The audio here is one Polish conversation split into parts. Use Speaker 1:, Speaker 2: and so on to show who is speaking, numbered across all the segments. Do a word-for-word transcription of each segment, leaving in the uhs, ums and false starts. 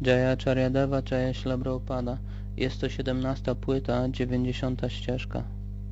Speaker 1: Jaya Charyadeva Jaya Śrīla Prabhupada. Jest to siedemnasta płyta, dziewięćdziesiąta ścieżka.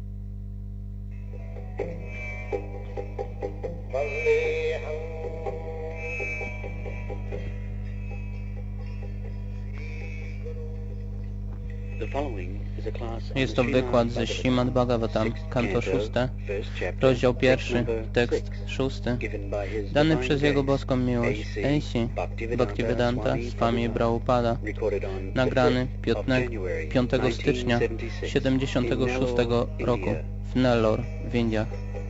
Speaker 1: Jest to wykład ze Śrīmad Bhagavatam, kanto szóste, rozdział pierwszy, tekst szósty, dany przez Jego boską miłość A C Bhaktivedanta Swami Prabhupada, nagrany piątego stycznia siedemdziesiątego szóstego roku w Nellore w Indiach.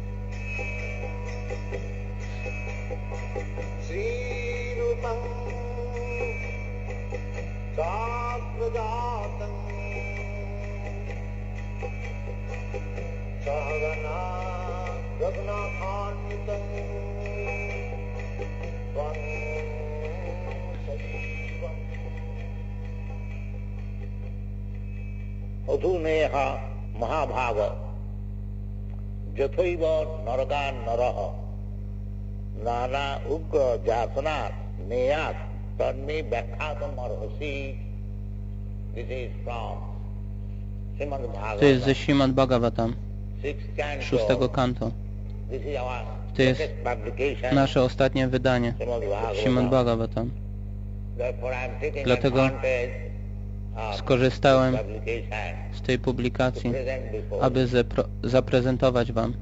Speaker 2: Adhuneha Mahabhaga Jathaiva Narakan Naraha Nana Ugra Jasana Neyat Tanmi Bhakkhatam Arhasi. This is from Śrīmad Bhagavatam.
Speaker 1: To jest ze Śrīmad Bhagavatam, szóstego kanto. To jest nasze ostatnie wydanie Śrīmad Bhagavatam. Dlatego skorzystałem z tej publikacji, aby zaprezentować Wam.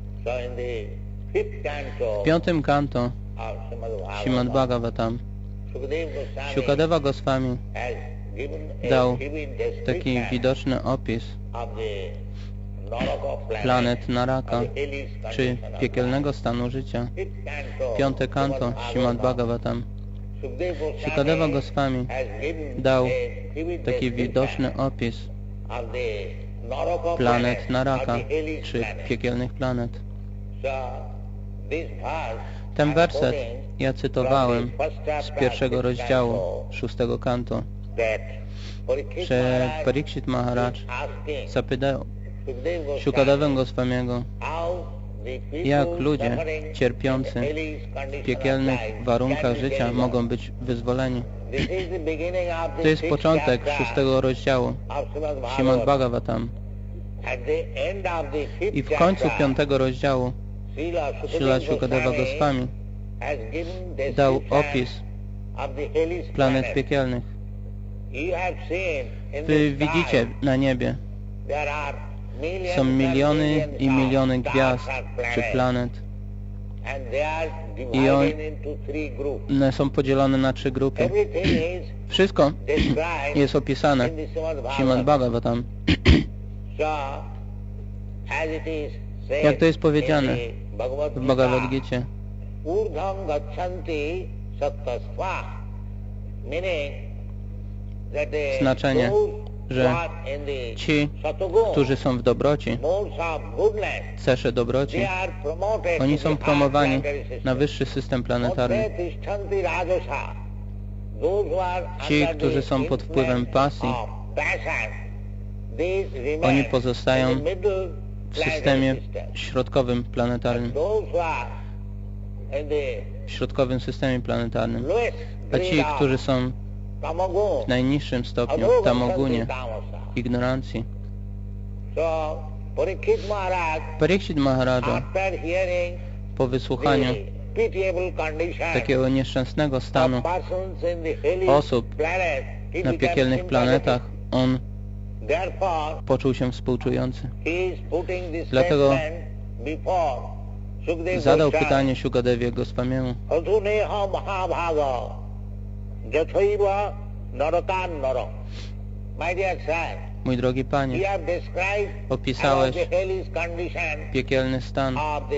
Speaker 1: W piątym kanto Śrīmad Bhagavatam Śukadeva Goswami dał taki widoczny opis planet Naraka, czy piekielnego stanu życia. Piąte kanto Śrīmad Bhagavatam Śukadeva Goswami dał taki widoczny opis planet Naraka, czy piekielnych planet. Ten werset ja cytowałem z pierwszego rozdziału szóstego kanto, że Parikshit Maharaj zapytał Śukadevę Goswamiego, jak ludzie cierpiący w piekielnych warunkach życia mogą być wyzwoleni. To jest początek szóstego rozdziału Śrīmad Bhagavatam. I w końcu piątego rozdziału Śrīla Śukadeva Goswami dał opis planet piekielnych. Wy widzicie na niebie, są miliony i miliony gwiazd czy planet i one są podzielone na trzy grupy. Wszystko jest opisane w Śrīmad Bhagavatam. Jak to jest powiedziane w Bhagavad Gicie. Znaczenie, że ci, którzy są w dobroci, cesze dobroci, oni są promowani na wyższy system planetarny. Ci, którzy są pod wpływem pasji, oni pozostają w systemie środkowym planetarnym. W środkowym systemie planetarnym. A ci, którzy są w najniższym stopniu, tamogunie, ignorancji. Parikshit Maharaja po wysłuchaniu takiego nieszczęsnego stanu osób na piekielnych planetach, on poczuł się współczujący. Dlatego zadał pytanie Śukadewie Goswamiemu. Mój drogi Panie, opisałeś piekielny stan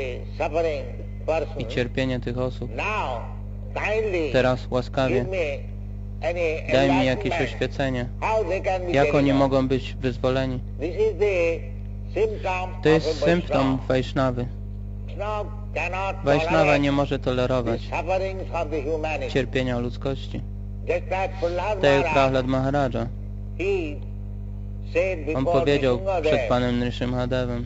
Speaker 1: i cierpienie tych osób. Teraz łaskawie daj mi jakieś oświecenie, jak oni mogą być wyzwoleni. To jest symptom Vaishnavy. Vaishnava nie może tolerować cierpienia ludzkości. Tak jak Prahlad Maharaja. On powiedział przed Panem Nrsimhadevem: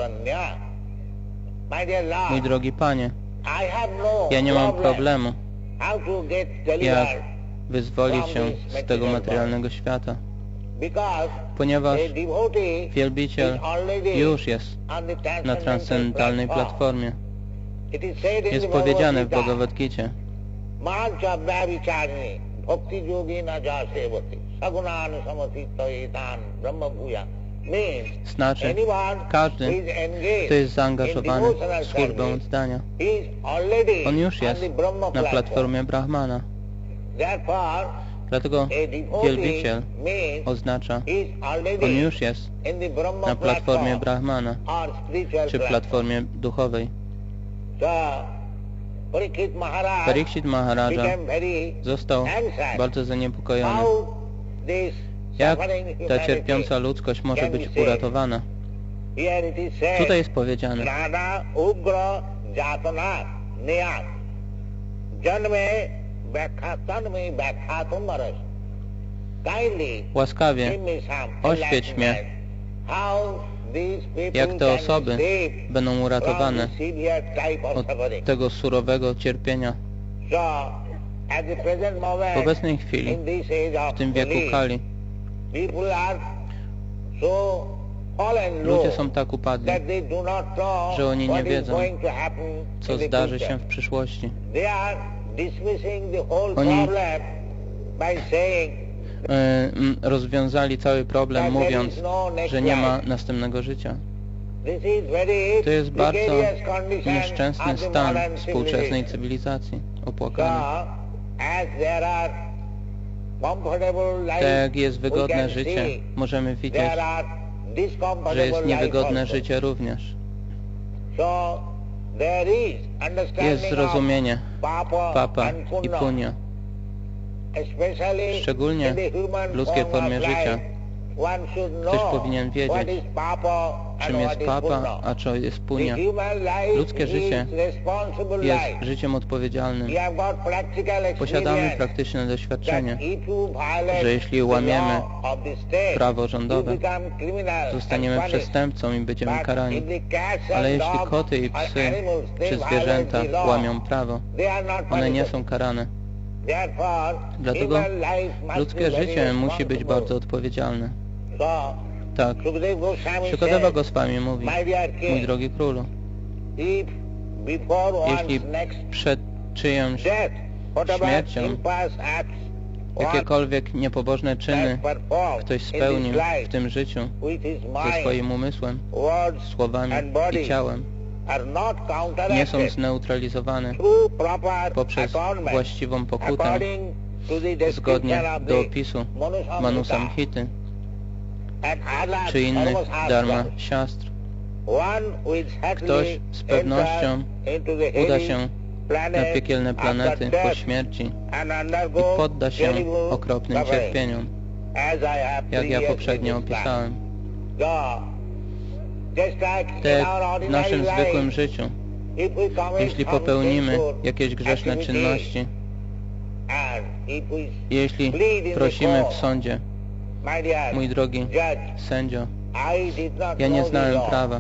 Speaker 1: mój drogi Panie, ja nie mam problemu
Speaker 2: how to get
Speaker 1: jak
Speaker 2: delivered
Speaker 1: wyzwolić
Speaker 2: from
Speaker 1: się
Speaker 2: this
Speaker 1: z tego
Speaker 2: material
Speaker 1: materialnego świata.
Speaker 2: because
Speaker 1: Ponieważ
Speaker 2: a devotee
Speaker 1: wielbiciel
Speaker 2: is already
Speaker 1: już jest
Speaker 2: on the
Speaker 1: na
Speaker 2: transcendental
Speaker 1: transcendentalnej
Speaker 2: platform.
Speaker 1: platformie.
Speaker 2: It is said in
Speaker 1: Jest
Speaker 2: the
Speaker 1: powiedziane w
Speaker 2: Bhagavad
Speaker 1: Bhagavad Gicie:
Speaker 2: Mahachabda vicharini bhakti yogi na jasevati sagunan samasitayitan brahma bhuya means
Speaker 1: znaczy,
Speaker 2: anyone who
Speaker 1: każdy,
Speaker 2: is engaged
Speaker 1: kto jest
Speaker 2: in
Speaker 1: zaangażowany
Speaker 2: devotional
Speaker 1: w służbę
Speaker 2: service
Speaker 1: oddania,
Speaker 2: is already
Speaker 1: on już
Speaker 2: on
Speaker 1: jest
Speaker 2: the Brahma
Speaker 1: na
Speaker 2: platform.
Speaker 1: platformie Brahmana.
Speaker 2: Therefore,
Speaker 1: Dlatego
Speaker 2: a devotee
Speaker 1: wielbiciel
Speaker 2: means
Speaker 1: oznacza,
Speaker 2: is already
Speaker 1: on już jest
Speaker 2: in the Brahma
Speaker 1: na platformie
Speaker 2: platform
Speaker 1: Brahmana,
Speaker 2: or spiritual
Speaker 1: czy
Speaker 2: platform.
Speaker 1: platformie duchowej.
Speaker 2: So, Parikshit Maharaj
Speaker 1: Parikshit Maharaja
Speaker 2: became very
Speaker 1: został
Speaker 2: anxious.
Speaker 1: bardzo zaniepokojony.
Speaker 2: How this
Speaker 1: Jak
Speaker 2: suffering
Speaker 1: ta
Speaker 2: humanity
Speaker 1: cierpiąca ludzkość może
Speaker 2: can
Speaker 1: być
Speaker 2: be saved?
Speaker 1: uratowana?
Speaker 2: Here it is said,
Speaker 1: Tutaj jest powiedziane:
Speaker 2: Nana ugra jatana niyat janme vakhatanme vakhatum maras. Kindly
Speaker 1: łaskawie
Speaker 2: give me some
Speaker 1: oświeć mnie,
Speaker 2: enlightenment. How these people
Speaker 1: jak te
Speaker 2: can
Speaker 1: osoby
Speaker 2: escape
Speaker 1: będą
Speaker 2: from
Speaker 1: uratowane
Speaker 2: the severe type of
Speaker 1: od
Speaker 2: suffering.
Speaker 1: tego surowego cierpienia.
Speaker 2: So, at the present
Speaker 1: W
Speaker 2: moment,
Speaker 1: obecnej chwili,
Speaker 2: in this age of
Speaker 1: w tym wieku
Speaker 2: belief,
Speaker 1: Kali,
Speaker 2: people are so fallen low
Speaker 1: ludzie są tak upadli,
Speaker 2: that they do not know
Speaker 1: że oni nie
Speaker 2: what is
Speaker 1: wiedzą,
Speaker 2: going to happen
Speaker 1: co
Speaker 2: in the
Speaker 1: zdarzy
Speaker 2: future.
Speaker 1: się w przyszłości.
Speaker 2: They are dismissing the whole
Speaker 1: Oni
Speaker 2: problem by saying
Speaker 1: e, m, rozwiązali cały problem,
Speaker 2: that there
Speaker 1: mówiąc,
Speaker 2: is no next
Speaker 1: że nie ma
Speaker 2: life.
Speaker 1: następnego życia.
Speaker 2: This is very
Speaker 1: To jest bardzo
Speaker 2: precarious condition
Speaker 1: nieszczęsny
Speaker 2: of the
Speaker 1: stan
Speaker 2: modern
Speaker 1: współczesnej
Speaker 2: civilization.
Speaker 1: cywilizacji,
Speaker 2: So,
Speaker 1: opłakany.
Speaker 2: as there are comfortable
Speaker 1: Tak
Speaker 2: lives,
Speaker 1: jak jest
Speaker 2: we
Speaker 1: wygodne
Speaker 2: can
Speaker 1: życie,
Speaker 2: see
Speaker 1: możemy widzieć,
Speaker 2: there are
Speaker 1: że
Speaker 2: discomfortable
Speaker 1: jest
Speaker 2: lives
Speaker 1: niewygodne
Speaker 2: also.
Speaker 1: życie również.
Speaker 2: So, there is understanding
Speaker 1: Jest zrozumienie
Speaker 2: of papa,
Speaker 1: papa
Speaker 2: and
Speaker 1: i
Speaker 2: punya,
Speaker 1: punia.
Speaker 2: especially
Speaker 1: Szczególnie
Speaker 2: in the human
Speaker 1: w ludzkiej
Speaker 2: form of
Speaker 1: formie
Speaker 2: life.
Speaker 1: życia.
Speaker 2: One should
Speaker 1: Ktoś
Speaker 2: know
Speaker 1: powinien wiedzieć,
Speaker 2: what is papa and
Speaker 1: czym jest
Speaker 2: what is
Speaker 1: papa,
Speaker 2: punya.
Speaker 1: a co jest
Speaker 2: The
Speaker 1: punia.
Speaker 2: human life
Speaker 1: Ludzkie życie
Speaker 2: is responsible
Speaker 1: jest
Speaker 2: life.
Speaker 1: życiem odpowiedzialnym.
Speaker 2: We have got practical
Speaker 1: Posiadamy
Speaker 2: experience
Speaker 1: praktyczne doświadczenie,
Speaker 2: that if you violate
Speaker 1: że jeśli
Speaker 2: the
Speaker 1: łamiemy
Speaker 2: law of the state,
Speaker 1: prawo
Speaker 2: you
Speaker 1: rządowe,
Speaker 2: become criminal
Speaker 1: zostaniemy
Speaker 2: and punished.
Speaker 1: przestępcą i będziemy
Speaker 2: But
Speaker 1: karani.
Speaker 2: if the cats and
Speaker 1: Ale jeśli
Speaker 2: dogs
Speaker 1: koty i
Speaker 2: or
Speaker 1: psy
Speaker 2: animals, they
Speaker 1: czy
Speaker 2: violate
Speaker 1: zwierzęta
Speaker 2: the law,
Speaker 1: łamią prawo,
Speaker 2: they are not
Speaker 1: one nie
Speaker 2: punished.
Speaker 1: są karane.
Speaker 2: Therefore,
Speaker 1: Dlatego
Speaker 2: human life must
Speaker 1: ludzkie
Speaker 2: be very
Speaker 1: życie musi być
Speaker 2: responsible.
Speaker 1: bardzo odpowiedzialne.
Speaker 2: So,
Speaker 1: Tak,
Speaker 2: Sukadeva Goswami
Speaker 1: Shukadeva
Speaker 2: said,
Speaker 1: Goswami mówi:
Speaker 2: my dear
Speaker 1: mój
Speaker 2: king,
Speaker 1: drogi królu,
Speaker 2: if before
Speaker 1: jeśli
Speaker 2: one's next
Speaker 1: przed czyjąś
Speaker 2: death, whatever
Speaker 1: śmiercią
Speaker 2: impious acts what
Speaker 1: jakiekolwiek niepobożne czyny
Speaker 2: that performed
Speaker 1: ktoś
Speaker 2: in
Speaker 1: spełnił
Speaker 2: this life
Speaker 1: w tym życiu
Speaker 2: with his
Speaker 1: ze
Speaker 2: mind,
Speaker 1: swoim umysłem,
Speaker 2: words
Speaker 1: słowami
Speaker 2: and body
Speaker 1: i ciałem,
Speaker 2: are not
Speaker 1: nie są
Speaker 2: counteracted
Speaker 1: zneutralizowane
Speaker 2: through proper
Speaker 1: poprzez
Speaker 2: atonement
Speaker 1: właściwą pokutę
Speaker 2: according to the
Speaker 1: zgodnie
Speaker 2: description of
Speaker 1: do
Speaker 2: the
Speaker 1: opisu
Speaker 2: Manusamhita
Speaker 1: Manusamhity
Speaker 2: and other
Speaker 1: czy innych
Speaker 2: Dharma
Speaker 1: dharma
Speaker 2: Shastras.
Speaker 1: siastr.
Speaker 2: One will
Speaker 1: Ktoś
Speaker 2: certainly
Speaker 1: z pewnością
Speaker 2: enter into the
Speaker 1: uda
Speaker 2: Hades
Speaker 1: się
Speaker 2: planet
Speaker 1: na piekielne planety
Speaker 2: after
Speaker 1: po
Speaker 2: death
Speaker 1: śmierci
Speaker 2: and
Speaker 1: i
Speaker 2: undergo
Speaker 1: podda się
Speaker 2: terrible
Speaker 1: okropnym
Speaker 2: suffering,
Speaker 1: cierpieniom,
Speaker 2: as I have
Speaker 1: jak ja
Speaker 2: previously
Speaker 1: poprzednio
Speaker 2: described.
Speaker 1: opisałem.
Speaker 2: So, just like
Speaker 1: Tak
Speaker 2: in
Speaker 1: jak
Speaker 2: our
Speaker 1: w
Speaker 2: ordinary
Speaker 1: naszym
Speaker 2: life,
Speaker 1: zwykłym życiu,
Speaker 2: if we commit
Speaker 1: jeśli
Speaker 2: some
Speaker 1: popełnimy
Speaker 2: sinful
Speaker 1: jakieś grzeszne
Speaker 2: activity,
Speaker 1: czynności,
Speaker 2: and if we
Speaker 1: jeśli
Speaker 2: plead in the
Speaker 1: prosimy w
Speaker 2: court,
Speaker 1: sądzie,
Speaker 2: my dear
Speaker 1: mój drogi
Speaker 2: judge,
Speaker 1: sędzio,
Speaker 2: I did not
Speaker 1: ja nie
Speaker 2: know the
Speaker 1: znałem
Speaker 2: law.
Speaker 1: prawa.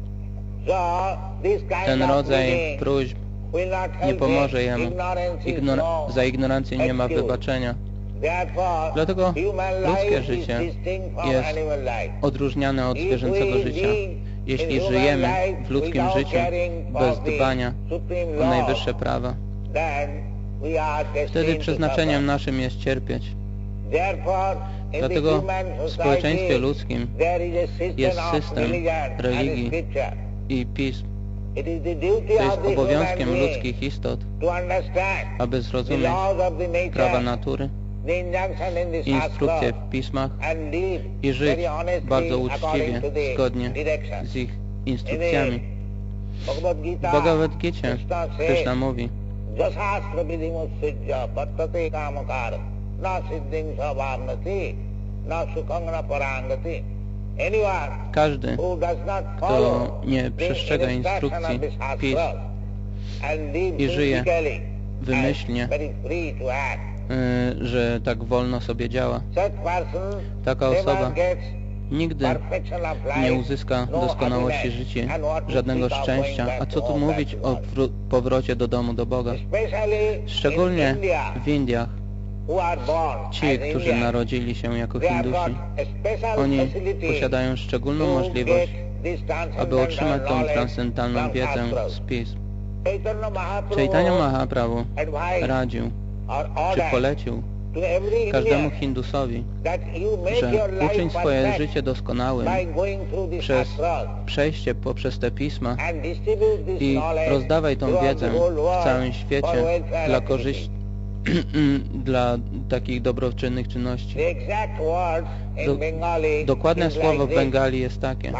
Speaker 2: So, this kind
Speaker 1: Ten
Speaker 2: of
Speaker 1: rodzaj
Speaker 2: pleading
Speaker 1: próśb
Speaker 2: will not
Speaker 1: nie
Speaker 2: help
Speaker 1: pomoże
Speaker 2: him.
Speaker 1: jemu.
Speaker 2: Ignorance is
Speaker 1: Ignor
Speaker 2: no
Speaker 1: za ignorancję nie ma
Speaker 2: excuse.
Speaker 1: wybaczenia.
Speaker 2: Therefore,
Speaker 1: Dlatego
Speaker 2: human
Speaker 1: ludzkie
Speaker 2: life
Speaker 1: życie
Speaker 2: is distinct from
Speaker 1: jest
Speaker 2: animal life.
Speaker 1: odróżniane od
Speaker 2: If
Speaker 1: zwierzęcego
Speaker 2: we
Speaker 1: życia.
Speaker 2: live
Speaker 1: Jeśli
Speaker 2: in human
Speaker 1: żyjemy
Speaker 2: life
Speaker 1: w ludzkim
Speaker 2: without
Speaker 1: życiu
Speaker 2: caring for
Speaker 1: bez
Speaker 2: the
Speaker 1: dbania
Speaker 2: supreme
Speaker 1: o
Speaker 2: law,
Speaker 1: najwyższe prawa,
Speaker 2: then we are destined
Speaker 1: wtedy
Speaker 2: to
Speaker 1: przeznaczeniem
Speaker 2: suffer.
Speaker 1: naszym jest cierpieć.
Speaker 2: Therefore, in
Speaker 1: Dlatego
Speaker 2: the human
Speaker 1: w społeczeństwie
Speaker 2: society,
Speaker 1: ludzkim
Speaker 2: there is a system
Speaker 1: jest
Speaker 2: of
Speaker 1: system
Speaker 2: religion and
Speaker 1: religii
Speaker 2: scripture.
Speaker 1: i pism.
Speaker 2: It is the duty
Speaker 1: To jest
Speaker 2: of the
Speaker 1: obowiązkiem
Speaker 2: human being
Speaker 1: ludzkich istot,
Speaker 2: to understand
Speaker 1: aby
Speaker 2: the
Speaker 1: zrozumieć
Speaker 2: laws of the nature,
Speaker 1: prawa natury,
Speaker 2: the injunction in the
Speaker 1: instrukcje
Speaker 2: Shastra,
Speaker 1: w pismach
Speaker 2: and live
Speaker 1: i żyć
Speaker 2: very honestly
Speaker 1: bardzo
Speaker 2: according
Speaker 1: uczciwie,
Speaker 2: to the
Speaker 1: zgodnie
Speaker 2: direction.
Speaker 1: z ich instrukcjami.
Speaker 2: Bhagavad
Speaker 1: W
Speaker 2: Gita,
Speaker 1: Bhagavad Gicie
Speaker 2: Krishna
Speaker 1: Krishna
Speaker 2: says,
Speaker 1: mówi:
Speaker 2: Jasastra vidimussujya vartate kamakara na siddhing savamnati na sukhang na parangati. Anyone
Speaker 1: każdy,
Speaker 2: who does not
Speaker 1: kto
Speaker 2: follow
Speaker 1: nie
Speaker 2: the
Speaker 1: przestrzega
Speaker 2: instruction of
Speaker 1: instrukcji
Speaker 2: the
Speaker 1: pism
Speaker 2: Shastra and live
Speaker 1: i żyje
Speaker 2: physically
Speaker 1: wymyślnie,
Speaker 2: and very free to act,
Speaker 1: y, że tak wolno sobie działa,
Speaker 2: such person
Speaker 1: taka
Speaker 2: never
Speaker 1: osoba
Speaker 2: gets
Speaker 1: nigdy nie uzyska doskonałości życia, żadnego szczęścia. A co tu mówić o powrocie do domu, do Boga? Szczególnie w Indiach. Ci, którzy narodzili się jako Hindusi, oni posiadają szczególną możliwość, aby otrzymać tą transcendentalną wiedzę z pism. Chaitanya Mahaprabhu radził, czy polecił każdemu Hindusowi, że uczyń swoje życie doskonałym przez przejście poprzez te pisma i rozdawaj tą wiedzę w całym świecie dla korzyści, dla takich dobroczynnych czynności. Do, dokładne słowo w Bengali jest takie: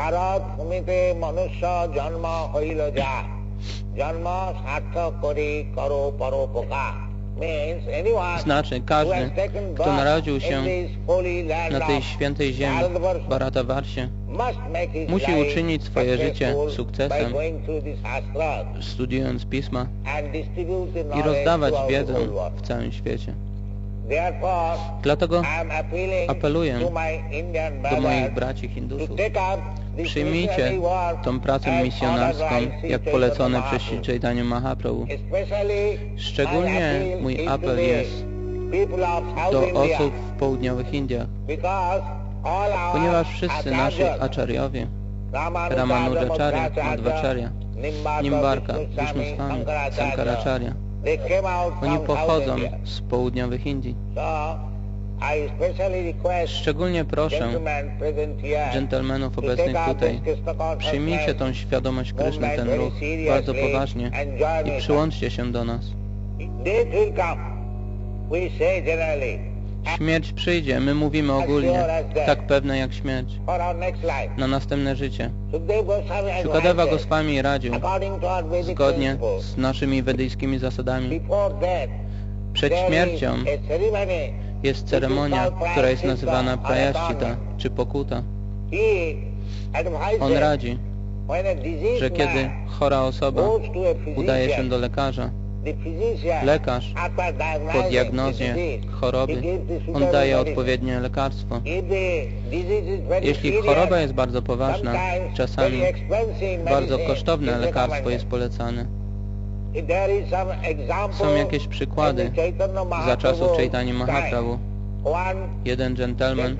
Speaker 1: znaczy, każdy, kto narodził się na tej świętej ziemi, Bharatavarsie, musi uczynić swoje życie sukcesem, studiując pisma i rozdawać wiedzę w całym świecie. Dlatego apeluję do moich braci Hindusów: przyjmijcie tą pracę misjonarską, jak polecone przez Śri Chaitanya Mahaprabhu. Szczególnie mój apel jest do osób w południowych Indiach, ponieważ wszyscy nasi acharyowie, Ramanujacharya, Madhvacharya, Nimbarka, Vishnuswami, Sankaracharya, oni pochodzą z południowych Indii. Szczególnie proszę dżentelmenów obecnych tutaj, przyjmijcie tą świadomość Kryszny, ten ruch, bardzo poważnie i przyłączcie się do nas. Śmierć przyjdzie, my mówimy ogólnie, tak pewne jak śmierć, na następne życie. Shukadeva Goswami radził, zgodnie z naszymi wedyjskimi zasadami, przed śmiercią jest ceremonia, która jest nazywana prayashchita, czy pokuta. On radzi, że kiedy chora osoba udaje się do lekarza, lekarz po diagnozie choroby, on daje odpowiednie lekarstwo. Jeśli choroba jest bardzo poważna, czasami bardzo kosztowne lekarstwo jest polecane. Są jakieś przykłady za czasów Chaitanya Mahaprabhu. Jeden dżentelmen,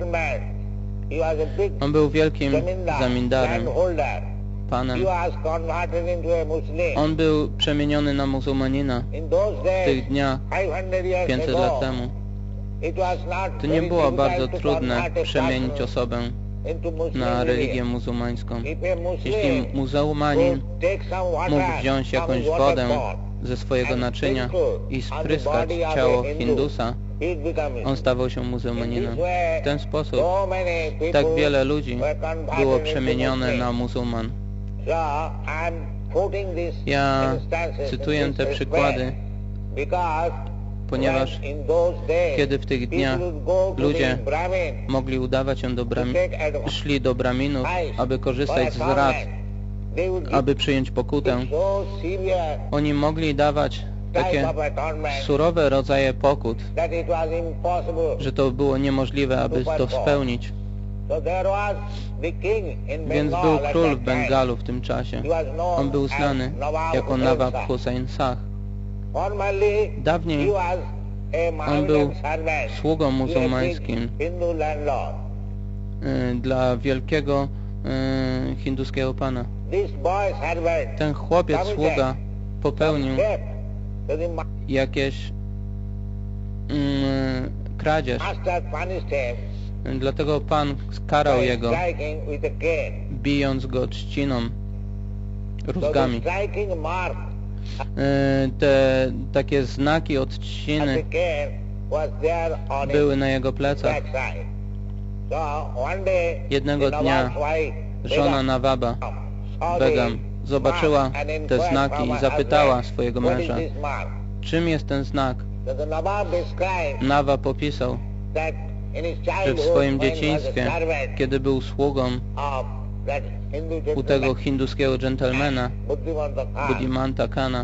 Speaker 1: on był wielkim zamindarem, panem. On był przemieniony na muzułmanina w tych dniach pięćset lat temu. To nie było bardzo trudne przemienić osobę na religię muzułmańską. Jeśli muzułmanin mógł wziąć jakąś wodę ze swojego naczynia i spryskać ciało Hindusa, on stawał się muzułmaninem. W ten sposób tak wiele ludzi było przemienione na muzułman. Ja cytuję te przykłady, ponieważ kiedy w tych dniach ludzie mogli udawać się do Brahmin, szli do Brahminów, aby korzystać z rad, aby przyjąć pokutę, oni mogli dawać takie surowe rodzaje pokut, że to było niemożliwe, aby to spełnić. Więc był król w Bengalu w tym czasie. On był znany jako Nawab Hussain Shah. Dawniej on był sługą muzułmańskim dla wielkiego hinduskiego pana. Ten chłopiec sługa popełnił jakieś mm, kradzież. Dlatego Pan skarał jego, bijąc go trzciną, rózgami. Te takie znaki od trzciny były na jego plecach. Jednego dnia żona Nawaba, Begam, zobaczyła te znaki i zapytała swojego męża, czym jest ten znak. Nawab opisał, że w swoim dzieciństwie, kiedy był sługą u tego hinduskiego dżentelmena, Buddhimanta Kana,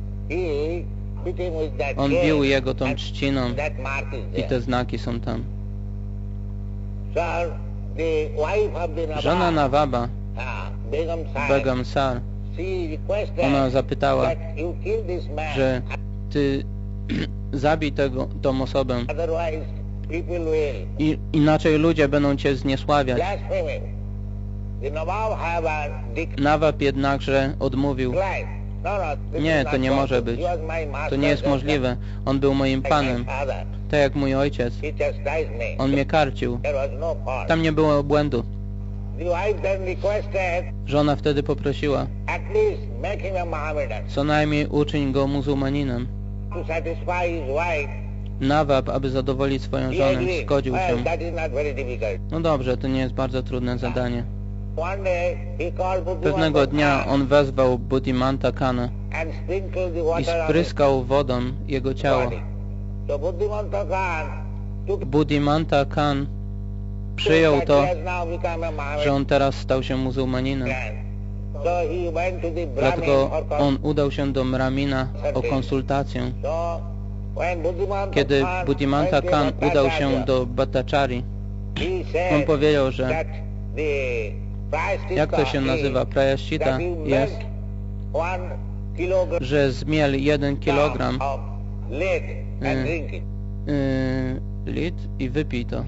Speaker 1: on bił jego tą trzciną i te znaki są tam.
Speaker 2: the wife of the Nawab,
Speaker 1: Żona Nawaba,
Speaker 2: uh, Begum Sahib,
Speaker 1: Begum Sar,
Speaker 2: she requested
Speaker 1: ona zapytała,
Speaker 2: that you kill this man,
Speaker 1: że ty zabij tego, tą osobę,
Speaker 2: otherwise people will
Speaker 1: I, inaczej ludzie będą cię zniesławiać.
Speaker 2: blaspheme. The Nawab have a decree.
Speaker 1: Nawab jednakże odmówił.
Speaker 2: No, no, this
Speaker 1: Nie,
Speaker 2: is
Speaker 1: to
Speaker 2: not
Speaker 1: nie może
Speaker 2: possible.
Speaker 1: być.
Speaker 2: He was my master,
Speaker 1: To nie jest
Speaker 2: just
Speaker 1: możliwe. On był moim
Speaker 2: like my
Speaker 1: panem,
Speaker 2: father.
Speaker 1: tak jak mój ojciec.
Speaker 2: He chastised me.
Speaker 1: On mnie karcił.
Speaker 2: There was no fault.
Speaker 1: Tam nie było błędu.
Speaker 2: The wife then requested,
Speaker 1: Żona wtedy poprosiła,
Speaker 2: at least make him a Mohammedan.
Speaker 1: co najmniej uczyń go muzułmaninem.
Speaker 2: To satisfy his wife,
Speaker 1: Nawab, aby zadowolić swoją
Speaker 2: he
Speaker 1: żonę,
Speaker 2: agreed.
Speaker 1: zgodził
Speaker 2: Well,
Speaker 1: się.
Speaker 2: that is not very difficult.
Speaker 1: No dobrze, to nie jest bardzo trudne zadanie.
Speaker 2: One day he called
Speaker 1: Pewnego
Speaker 2: Buddhimanta
Speaker 1: dnia
Speaker 2: Khan
Speaker 1: on wezwał Buddhimanta Kana
Speaker 2: and sprinkled the
Speaker 1: i
Speaker 2: water on his
Speaker 1: spryskał wodą jego ciało.
Speaker 2: body. So Buddhimanta Khan took
Speaker 1: Buddhimanta Khan przyjął
Speaker 2: that
Speaker 1: to,
Speaker 2: he has now become a Mohammedan.
Speaker 1: że on teraz stał się muzułmaninem.
Speaker 2: So he went to the Brahmin
Speaker 1: Dlatego
Speaker 2: for
Speaker 1: on udał się do Mramina o konsultację.
Speaker 2: So when Buddhimanta
Speaker 1: Kiedy
Speaker 2: Khan
Speaker 1: Buddhimanta
Speaker 2: went to
Speaker 1: Khan udał
Speaker 2: Bhattacharya,
Speaker 1: się do Bhattacharya,
Speaker 2: he
Speaker 1: on
Speaker 2: said
Speaker 1: powiedział, że
Speaker 2: that the prayaschitta
Speaker 1: jak to się
Speaker 2: is
Speaker 1: nazywa, prayaschitta
Speaker 2: that you
Speaker 1: jest,
Speaker 2: melt one kilogram
Speaker 1: że zmiel jeden kilogram
Speaker 2: of lead and
Speaker 1: Mm.
Speaker 2: drink it.
Speaker 1: yy, lit i wypij to.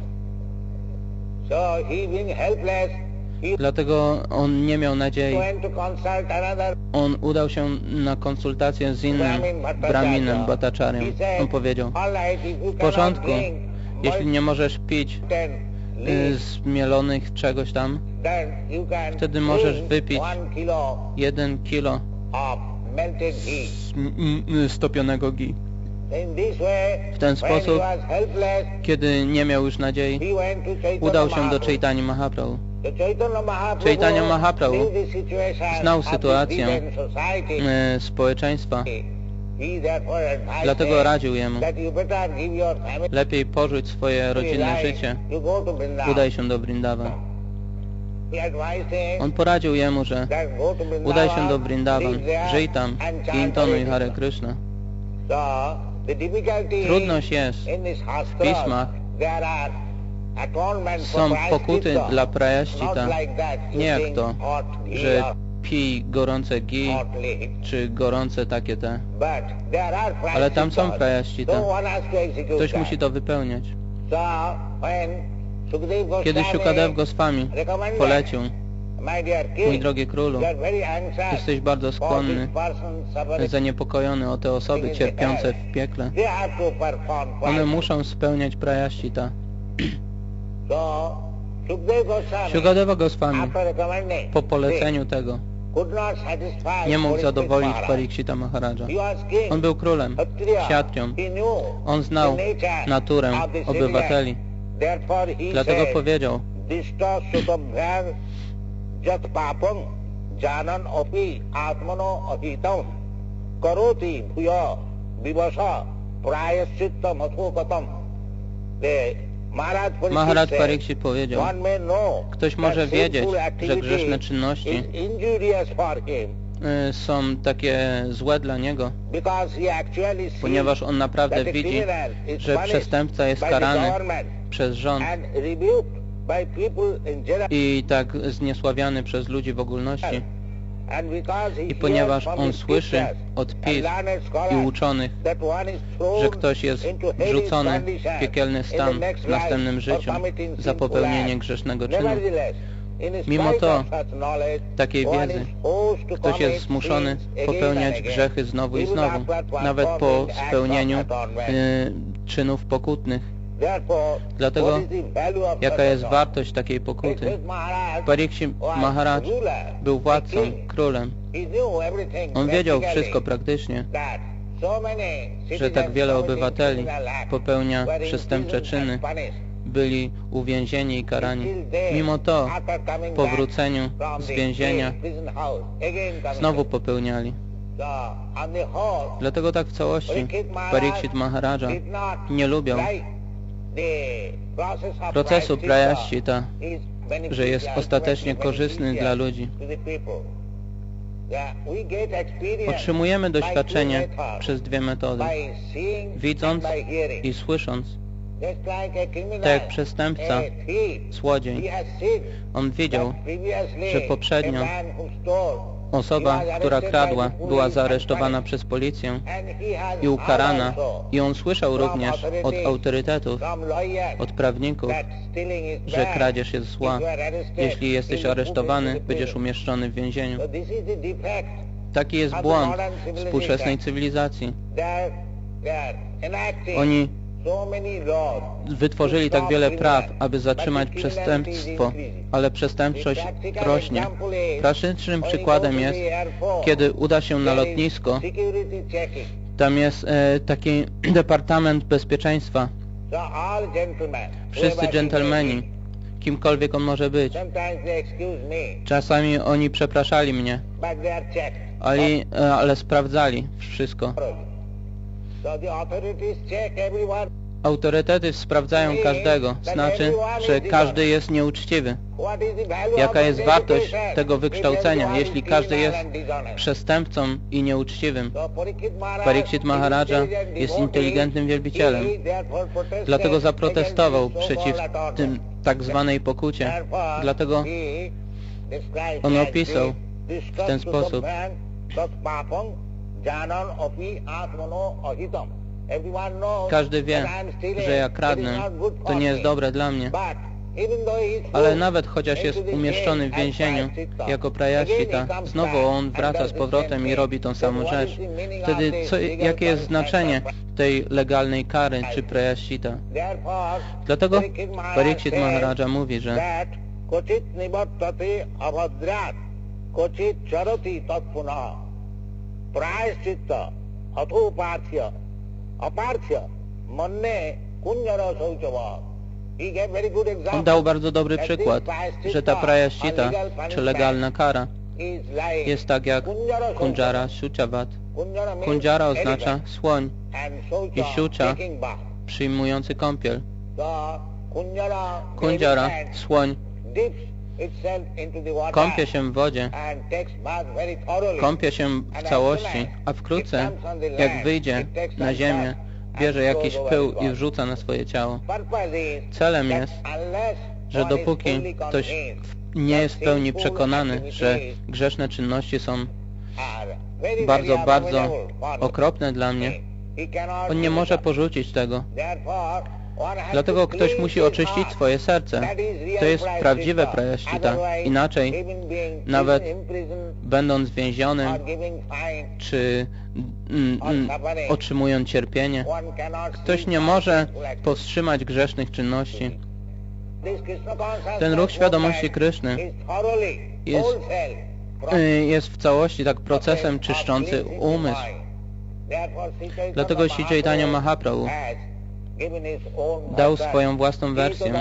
Speaker 2: So he being helpless, he
Speaker 1: Dlatego on nie miał nadziei.
Speaker 2: went to consult another
Speaker 1: On udał się na konsultację z innym Brahminem, Bhattacharyą.
Speaker 2: He said,
Speaker 1: On powiedział,
Speaker 2: all right, if you
Speaker 1: w porządku,
Speaker 2: cannot drink
Speaker 1: jeśli nie możesz pić
Speaker 2: ten
Speaker 1: y,
Speaker 2: lead,
Speaker 1: zmielonych czegoś tam,
Speaker 2: then you can
Speaker 1: wtedy możesz
Speaker 2: drink
Speaker 1: wypić
Speaker 2: one kilo
Speaker 1: jeden kilo
Speaker 2: of melted ghee.
Speaker 1: s- m- m- stopionego ghee.
Speaker 2: In this way,
Speaker 1: W ten
Speaker 2: when he
Speaker 1: sposób,
Speaker 2: was helpless,
Speaker 1: kiedy nie miał już nadziei,
Speaker 2: he went to Chaitanya
Speaker 1: udał się do
Speaker 2: Mahaprabhu.
Speaker 1: Chaitanya Mahaprabhu.
Speaker 2: The Chaitanya Mahaprabhu
Speaker 1: Chaitanya Mahaprabhu
Speaker 2: knew the situation
Speaker 1: znał
Speaker 2: of the
Speaker 1: sytuację
Speaker 2: Tibetan society.
Speaker 1: y, społeczeństwa,
Speaker 2: He therefore advised
Speaker 1: dlatego
Speaker 2: them
Speaker 1: radził jemu.
Speaker 2: that you better give your family
Speaker 1: Lepiej porzuć swoje rodzinne
Speaker 2: life,
Speaker 1: życie,
Speaker 2: you go to Vrindavan.
Speaker 1: udaj się do Vrindavan.
Speaker 2: He advised him
Speaker 1: On poradził jemu, że
Speaker 2: that go to Vrindavan,
Speaker 1: udaj się do Vrindavan,
Speaker 2: live there
Speaker 1: żyj tam
Speaker 2: and
Speaker 1: i
Speaker 2: chant
Speaker 1: intonuj
Speaker 2: Hare
Speaker 1: Hare
Speaker 2: Krishna.
Speaker 1: Krishna.
Speaker 2: So, the difficulty
Speaker 1: Trudność jest,
Speaker 2: in this
Speaker 1: w pismach
Speaker 2: there are atonement for
Speaker 1: są
Speaker 2: prayaschitta,
Speaker 1: pokuty dla
Speaker 2: not
Speaker 1: prayaschitta,
Speaker 2: like that, you
Speaker 1: nie jak
Speaker 2: drink
Speaker 1: to,
Speaker 2: hot ghee
Speaker 1: że
Speaker 2: or
Speaker 1: pij gorące ghee,
Speaker 2: hot lead.
Speaker 1: czy gorące takie te.
Speaker 2: But there are
Speaker 1: Ale tam są
Speaker 2: prayaschitta.
Speaker 1: prayaschitta.
Speaker 2: So one has to execute
Speaker 1: Ktoś
Speaker 2: that.
Speaker 1: musi to wypełniać.
Speaker 2: So, when Sukadeva Goswami
Speaker 1: Kiedy Shukadev Goswami
Speaker 2: recommended,
Speaker 1: polecił,
Speaker 2: my dear king,
Speaker 1: mój drogi królu,
Speaker 2: you are very anxious
Speaker 1: jesteś bardzo
Speaker 2: for
Speaker 1: skłonny,
Speaker 2: this person suffering.
Speaker 1: zaniepokojony o te osoby cierpiące w piekle.
Speaker 2: They have to perform
Speaker 1: One
Speaker 2: prayaschitta.
Speaker 1: muszą spełniać prayaschitta.
Speaker 2: So, Sukadeva Goswami,
Speaker 1: Shukadeva Goswami
Speaker 2: after recommending
Speaker 1: po poleceniu tego
Speaker 2: could not satisfy
Speaker 1: nie mógł
Speaker 2: Parikshit
Speaker 1: zadowolić
Speaker 2: Maharaj.
Speaker 1: Parikshita Maharaja.
Speaker 2: He was king,
Speaker 1: On był królem,
Speaker 2: Kshatriya.
Speaker 1: ksiatrią.
Speaker 2: He knew
Speaker 1: On znał
Speaker 2: the nature
Speaker 1: naturę
Speaker 2: of the
Speaker 1: obywateli.
Speaker 2: citizen. Therefore he
Speaker 1: Dlatego
Speaker 2: said,
Speaker 1: powiedział,
Speaker 2: Dishta sutabhyam jat papam janan api atmano ahitam karoti bhuya vivasa prayaschitta mathokatam. The Maharaj Parikshit
Speaker 1: Maharaj
Speaker 2: said,
Speaker 1: Parikshit powiedział,
Speaker 2: one may know
Speaker 1: ktoś
Speaker 2: that
Speaker 1: może wiedzieć,
Speaker 2: sinful
Speaker 1: że
Speaker 2: activity
Speaker 1: grzeszne czynności
Speaker 2: is injurious for him
Speaker 1: y, są takie złe dla niego,
Speaker 2: because he actually sees
Speaker 1: ponieważ on naprawdę
Speaker 2: that the
Speaker 1: widzi,
Speaker 2: criminal is
Speaker 1: że
Speaker 2: punished
Speaker 1: przestępca jest
Speaker 2: by the
Speaker 1: karany
Speaker 2: government
Speaker 1: przez rząd
Speaker 2: and rebuked by people in general.
Speaker 1: i tak zniesławiany przez ludzi w ogólności.
Speaker 2: And because he
Speaker 1: I ponieważ
Speaker 2: hears from
Speaker 1: on
Speaker 2: the
Speaker 1: słyszy
Speaker 2: scriptures
Speaker 1: od
Speaker 2: and
Speaker 1: pism
Speaker 2: learned
Speaker 1: i
Speaker 2: scholars
Speaker 1: uczonych,
Speaker 2: that one is thrown
Speaker 1: że ktoś jest
Speaker 2: into Hades
Speaker 1: wrzucony
Speaker 2: condition
Speaker 1: w piekielny
Speaker 2: in the
Speaker 1: stan
Speaker 2: next
Speaker 1: w następnym
Speaker 2: life for
Speaker 1: życiu
Speaker 2: committing
Speaker 1: za
Speaker 2: sinful
Speaker 1: popełnienie
Speaker 2: acts.
Speaker 1: grzesznego czynu.
Speaker 2: Nevertheless, in
Speaker 1: Mimo
Speaker 2: spite
Speaker 1: to,
Speaker 2: of such knowledge,
Speaker 1: takiej
Speaker 2: one
Speaker 1: wiedzy,
Speaker 2: is forced to
Speaker 1: ktoś jest
Speaker 2: commit
Speaker 1: zmuszony
Speaker 2: sins again
Speaker 1: popełniać
Speaker 2: and again,
Speaker 1: grzechy znowu i
Speaker 2: even
Speaker 1: znowu,
Speaker 2: after
Speaker 1: nawet po
Speaker 2: performing acts of
Speaker 1: spełnieniu
Speaker 2: atonement.
Speaker 1: y, czynów pokutnych.
Speaker 2: Therefore,
Speaker 1: Dlatego,
Speaker 2: what is the value of
Speaker 1: jaka
Speaker 2: such
Speaker 1: jest
Speaker 2: a
Speaker 1: wartość takiej pokuty?
Speaker 2: Parikshit Maharaj
Speaker 1: Parikshit
Speaker 2: was
Speaker 1: Maharaj
Speaker 2: ruler,
Speaker 1: był władcą,
Speaker 2: a king.
Speaker 1: królem.
Speaker 2: He knew everything
Speaker 1: On wiedział
Speaker 2: practically,
Speaker 1: wszystko praktycznie,
Speaker 2: that so many
Speaker 1: że
Speaker 2: citizens
Speaker 1: tak wiele
Speaker 2: committing
Speaker 1: obywateli
Speaker 2: criminal acts
Speaker 1: popełnia
Speaker 2: were
Speaker 1: przestępcze
Speaker 2: imprisoned
Speaker 1: czyny,
Speaker 2: and punished.
Speaker 1: byli uwięzieni i karani.
Speaker 2: Until they,
Speaker 1: Mimo to,
Speaker 2: after coming
Speaker 1: po
Speaker 2: back
Speaker 1: wróceniu
Speaker 2: from
Speaker 1: z
Speaker 2: the
Speaker 1: więzienia,
Speaker 2: prison house, again coming
Speaker 1: znowu
Speaker 2: back.
Speaker 1: popełniali.
Speaker 2: So, on the whole,
Speaker 1: Dlatego tak w całości
Speaker 2: Parikshit Maharaj
Speaker 1: Parikshit Maharaja
Speaker 2: did not
Speaker 1: nie lubiał
Speaker 2: like the process of
Speaker 1: procesu
Speaker 2: prayaschitta
Speaker 1: prayaschitta,
Speaker 2: is
Speaker 1: że jest
Speaker 2: beneficial,
Speaker 1: ostatecznie korzystny
Speaker 2: beneficial
Speaker 1: dla ludzi.
Speaker 2: to the people. Yeah, we get experience
Speaker 1: Otrzymujemy
Speaker 2: by two
Speaker 1: doświadczenie
Speaker 2: methods,
Speaker 1: przez dwie metody,
Speaker 2: by seeing
Speaker 1: widząc
Speaker 2: and by hearing.
Speaker 1: i słysząc. Tak jak przestępca, złodziej, on wiedział, że poprzednio osoba, która kradła, była zaaresztowana przez policję i ukarana, i on słyszał również od autorytetów, od prawników, że kradzież jest zła. Jeśli jesteś aresztowany, będziesz umieszczony w więzieniu. Taki jest błąd współczesnej cywilizacji. Oni wytworzyli tak wiele praw, aby zatrzymać przestępstwo, ale przestępczość rośnie. Klasycznym przykładem jest, kiedy uda się na lotnisko, tam jest e, taki Departament Bezpieczeństwa. Wszyscy dżentelmeni, kimkolwiek on może być. Czasami oni przepraszali mnie, ale, ale sprawdzali wszystko. Autorytety sprawdzają każdego, znaczy, że każdy jest nieuczciwy. Jaka jest wartość tego wykształcenia, jeśli każdy jest przestępcą i nieuczciwym? Parikshit Maharaja jest inteligentnym wielbicielem, dlatego zaprotestował przeciw tym tak zwanej pokucie. Dlatego on opisał w ten sposób: każdy wie, że ja kradnę, to nie jest dobre dla mnie. Ale nawet chociaż jest umieszczony w więzieniu jako prayashchita, znowu on wraca z powrotem i robi tą samą rzecz. Wtedy co, jakie jest znaczenie tej legalnej kary czy prayashchita? Dlatego Parikshit Maharaja mówi, że on dał bardzo dobry przykład, że ta prayashchita, czy legalna kara, jest tak jak kunjara, shuchavat. Kunjara oznacza słoń i shucha przyjmujący kąpiel. Kunjara, słoń, kąpie się w wodzie, kąpie się w całości, a wkrótce, jak wyjdzie na ziemię, bierze jakiś pył i wrzuca na swoje ciało. Celem jest, że dopóki ktoś nie jest w pełni przekonany, że grzeszne czynności są bardzo, bardzo okropne dla mnie, on nie może porzucić tego. Dlatego ktoś musi oczyścić swoje serce. To jest prawdziwe prayashchita. Inaczej, nawet będąc więzionym, czy mm, mm, otrzymując cierpienie, ktoś nie może powstrzymać grzesznych czynności. Ten ruch świadomości Kryszny jest, jest w całości tak procesem czyszczący umysł. Dlatego Śri Chaitanya Mahaprabhu dał swoją własną wersję.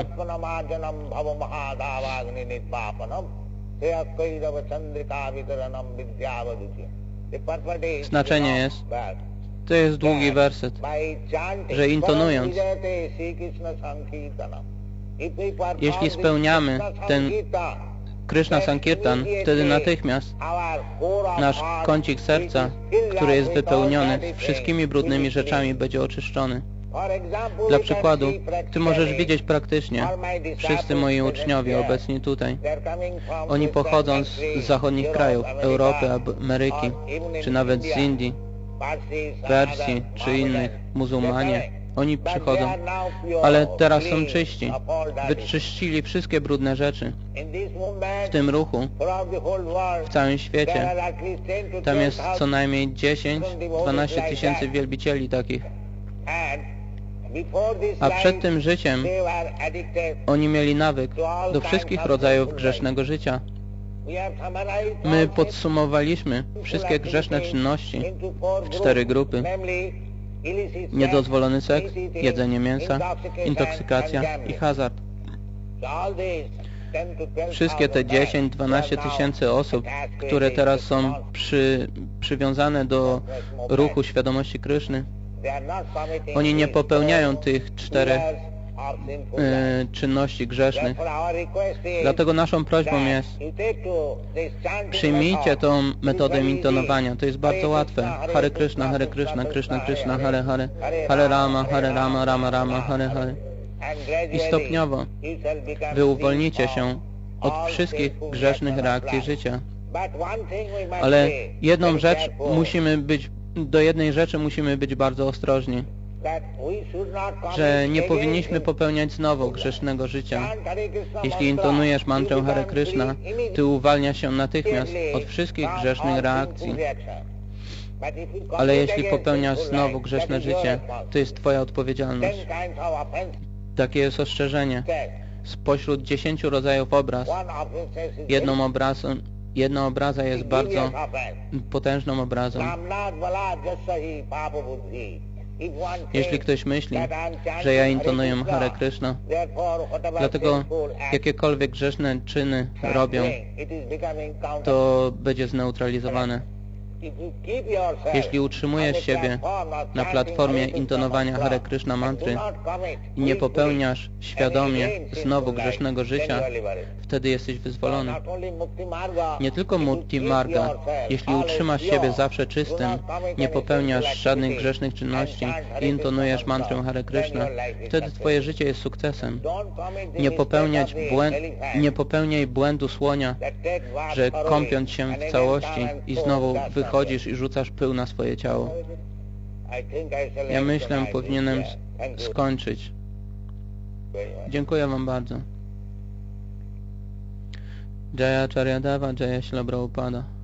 Speaker 1: Znaczenie jest, to jest długi werset, że intonując, jeśli spełniamy ten Krishna Sankirtan, wtedy natychmiast nasz kącik serca, który jest wypełniony wszystkimi brudnymi rzeczami, będzie oczyszczony. Dla przykładu, Ty możesz widzieć praktycznie, wszyscy moi uczniowie obecni tutaj, oni pochodzą z zachodnich krajów, Europy, Ameryki, czy nawet z Indii, Persji, czy innych, muzułmanie, oni przychodzą, ale teraz są czyści, wyczyścili wszystkie brudne rzeczy. W tym ruchu, w całym świecie, tam jest co najmniej dziesięć do dwunastu tysięcy wielbicieli takich. A przed tym życiem oni mieli nawyk do wszystkich rodzajów grzesznego życia. My podsumowaliśmy wszystkie grzeszne czynności w cztery grupy: niedozwolony seks, jedzenie mięsa, intoksykacja i hazard. Wszystkie te dziesięć do dwunastu tysięcy osób, które teraz są przy, przywiązane do ruchu świadomości Kryszny, oni nie popełniają tych czterech e, czynności grzesznych. Dlatego naszą prośbą jest: przyjmijcie tą metodę intonowania. To jest bardzo łatwe. Hare Krishna, Hare Krishna, Krishna Krishna, Hare Hare, Hare Rama, Hare Rama, Rama Rama, Hare Hare. i stopniowo wy uwolnicie się od wszystkich grzesznych reakcji życia. Ale jedną rzecz musimy być, do jednej rzeczy musimy być bardzo ostrożni, że nie powinniśmy popełniać znowu grzesznego życia. Jeśli intonujesz mantrę Hare Krishna, ty uwalniasz się natychmiast od wszystkich grzesznych reakcji. Ale jeśli popełniasz znowu grzeszne życie, to jest twoja odpowiedzialność. Takie jest ostrzeżenie. Spośród dziesięciu rodzajów obraz, jedną obrazą, jedna obraza jest bardzo potężną obrazą. Jeśli ktoś myśli, że ja intonuję Hare Krishna, dlatego jakiekolwiek grzeszne czyny robią, to będzie zneutralizowane. Jeśli utrzymujesz siebie na platformie intonowania Hare Krishna mantry i nie popełniasz świadomie znowu grzesznego życia, wtedy jesteś wyzwolony. Nie tylko mukti marga. Jeśli utrzymasz siebie zawsze czystym, nie popełniasz żadnych grzesznych czynności i intonujesz mantrę Hare Krishna, wtedy twoje życie jest sukcesem. Nie popełniać błęd, nie popełniaj błędu słonia, że kąpiąc się w całości i znowu wychodzisz i rzucasz pył na swoje ciało. Ja myślę, powinienem skończyć. Dziękuję wam bardzo. Jaya Charyadeva, Jaya Śrila Prabhupada.